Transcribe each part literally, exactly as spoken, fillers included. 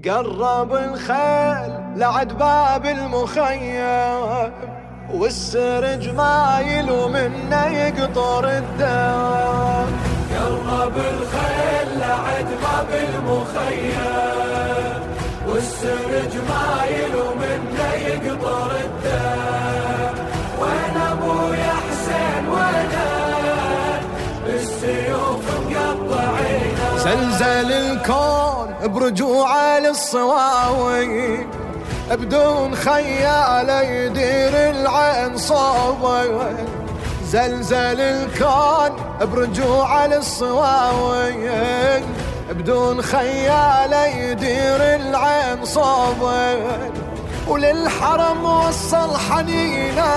قرب الخيل لعد باب المخيم، والسرج مايل ومنه يقطر الدم. قرب الخيل لعد باب المخيم، والسرج مايل ومنه يقطر الدم. وين ابويا حسين وينه بالسيوف مقطعينه. زلزل الكون برجوعه للصواوي، بدون خياله يدير العين صوبه. زلزل الكون برجوعه للصواوي، بدون خياله يدير العين صوبه. وللحرم وصل حنينه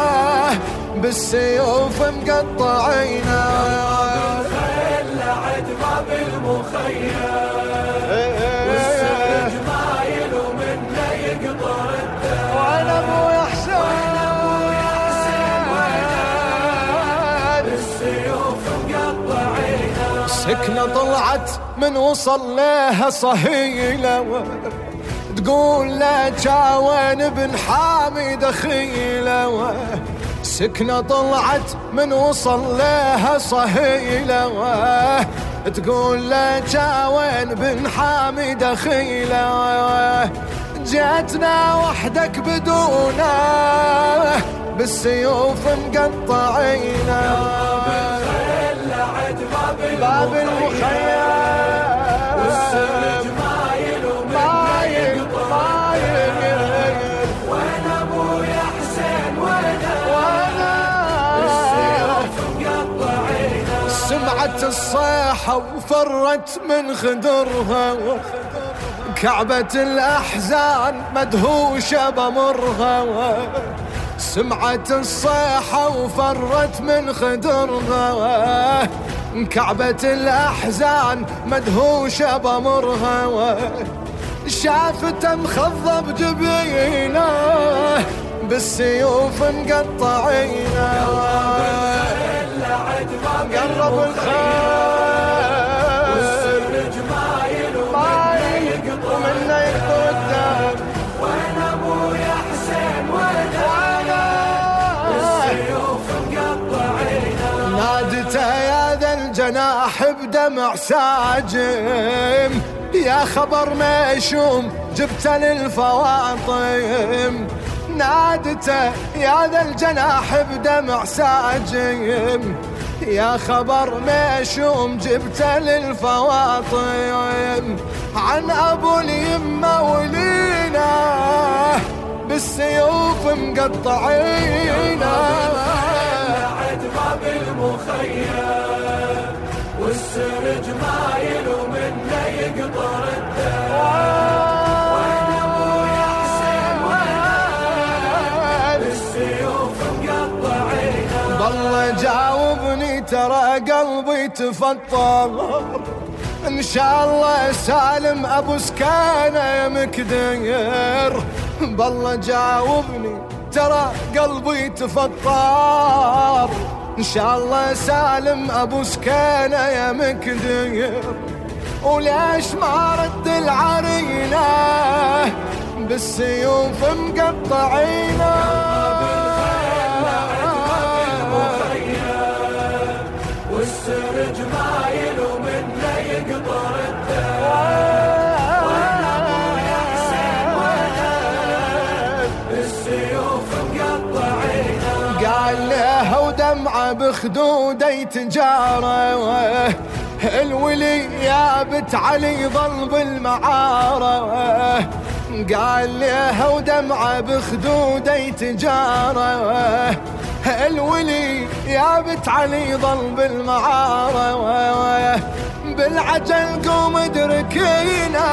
بالسيوف مقطعينه. الخيل لعد باب المخيم، والسرج مايل ومنه يقطر الدم. وانا ابويا حسين بالسيوف مقطعينه. سكنة طلعت من وصل لها صهيلة، تقول لا جاوين بن حامد خيلة. سكنة طلعت من وصل لها صهيلة، تقول لا جاوين بن حامد خيلة. جاتنا وحدك بدونه بالسيوف مقطعينه. باب المخيم، والسرج مايل ومنه يقطر الدم. وين ابويا حسين وينه بالسيوف مقطعينه. سمعت الصيحة وفرت من خدرها، كعبة الأحزان مدهوشة بمرها. سمعت الصيحة وفرت من خدرها، كعبة الأحزان مدهوشة بمرها. شافته مخضب جبينه بالسيوف مقطعينه. قرب الخيل والسرج مايل ومنه يقطر الدم. وين ابويا حسين وينه بالسيوف مقطعينه. نادته يا ذا الجناح بدمع ساجم، يا خبر مشوم جبت للفواطم. نادته يا ذا الجناح بدمع ساجم، يا خبر مشوم جبت للفواطم. عن ابو اليمه ولينا بالسيوف مقطعينا. لعد باب المخيم، والسرج مايل ومنه يقطر الدم. وين ابويا حسين وينه بالسيوف مقطعينه. ضل جاوبني ترى قلبي تفطر، ان شاء الله سالم ابو سكانه يا مكدير. بالله جاوبني ترى قلبي تفطر، ان شاء الله سالم ابو سكانه يا مكدير. وليش ما رد العرينه بالسيوف مقطعينه. والسرج مايل ومنه يقطر الدم. وين ابويا حسين وينه بالسيوف مقطعينه. قال له ودمعه بخدوده يتجاره، الولي يا بت علي ظل بالمعاره. قال له ودمعه بخدوده يتجاره، الولي يا بت علي ظل بالمعاره. بالعجل قوم ادركينا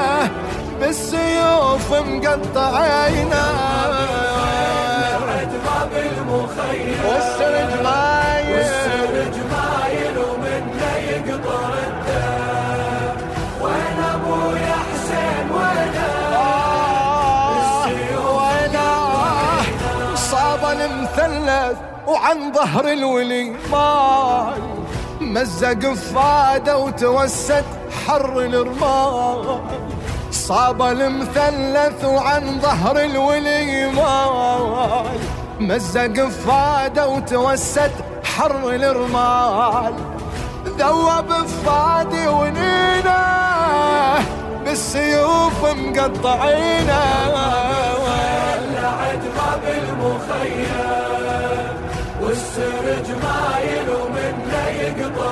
بالسيوف مقطعينا. لعد باب المخيم، والسرج مايل والسرج مايل ومنه يقطر الدم. وين ابويا حسين وينه بالسيوف صاب المثلث وعن ظهر الولي ماي، مزق فاده وتوسد حر الرمال. صاب المثلث وعن ظهر الولي ماي، مزق فاده وتوسد حر الرمال، ذوب فادي ونينه بالسيوف مقطعينه. لعد باب المخيم والسرج مايل ومنه يقطع